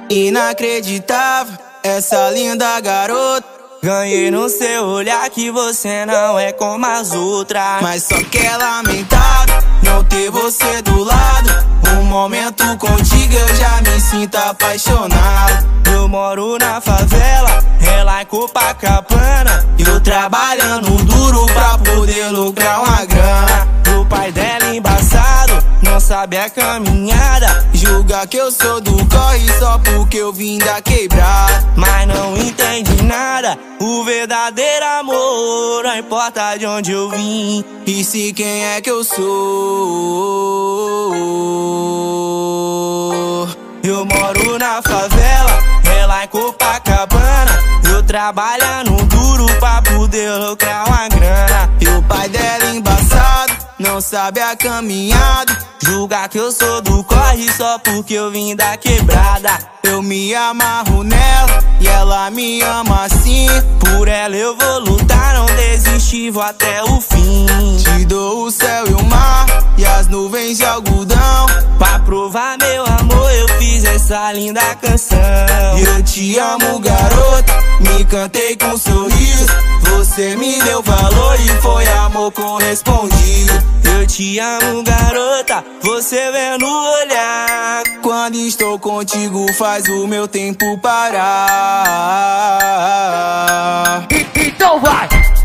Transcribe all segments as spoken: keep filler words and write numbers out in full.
Inacreditável, essa linda garota. Ganhei no seu olhar que você não é como as outras. Mas só que é lamentável não ter você do lado. Um momento contigo eu já me sinto apaixonado. Eu moro na favela, é lá em Copacabana. Eu trabalhando duro pra poder lucrar uma grana. O pai dela embaçado, não sabe a caminhada. Julga que eu sou do corre só porque eu vim da quebrada. Mas não entende nada, o verdadeiro amor não importa de onde eu vim. E se quem é que eu sou? Eu moro na favela, é lá em Copacabana. Eu trabalhando duro pra poder lucrar uma grana. E o pai dela embaçado, não sabe a caminhada. Julga que eu sou do corre só porque eu vim da quebrada. Eu me amarro nela e ela me ama assim. Por ela eu vou lutar, não desistir, vou até o fim. Te dou o céu e o mar e as nuvens de algodão. Pra provar meu amor eu fiz essa linda canção. Eu te amo, garota, me cantei com um sorriso. Você me deu valor e foi amor correspondido. Eu te amo, garota, você vê no olhar. Quando estou contigo faz o meu tempo parar. Então vai!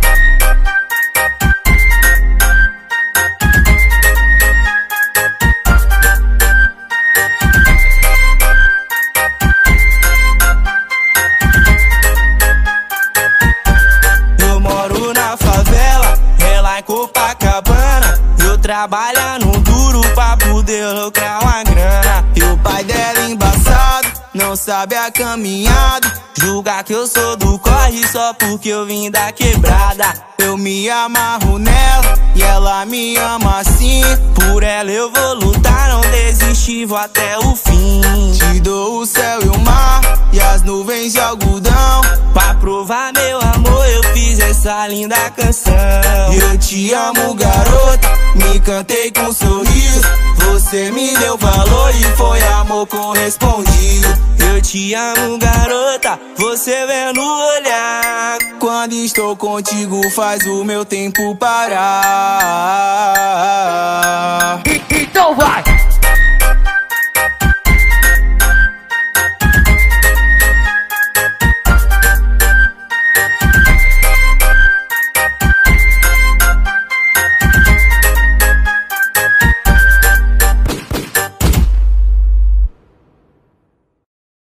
Eu moro na favela, é lá em Copacabana. Eu trabalhando duro pra poder lucrar uma grana. E o pai dela embaçado, não sabe a caminhada. Julga que eu sou do corre só porque eu vim da quebrada. Eu me amarro nela e ela me ama assim. Por ela eu vou lutar, não desistir, vou até o fim. Te dou o céu e o mar e as nuvens de algodão. Pra provar meu amor eu fiz essa linda canção. Eu te amo, garota, me cantei com um sorriso. Você me deu valor e foi amor correspondido. Eu te amo, garota, você vê no olhar. Quando estou contigo faz o meu tempo parar.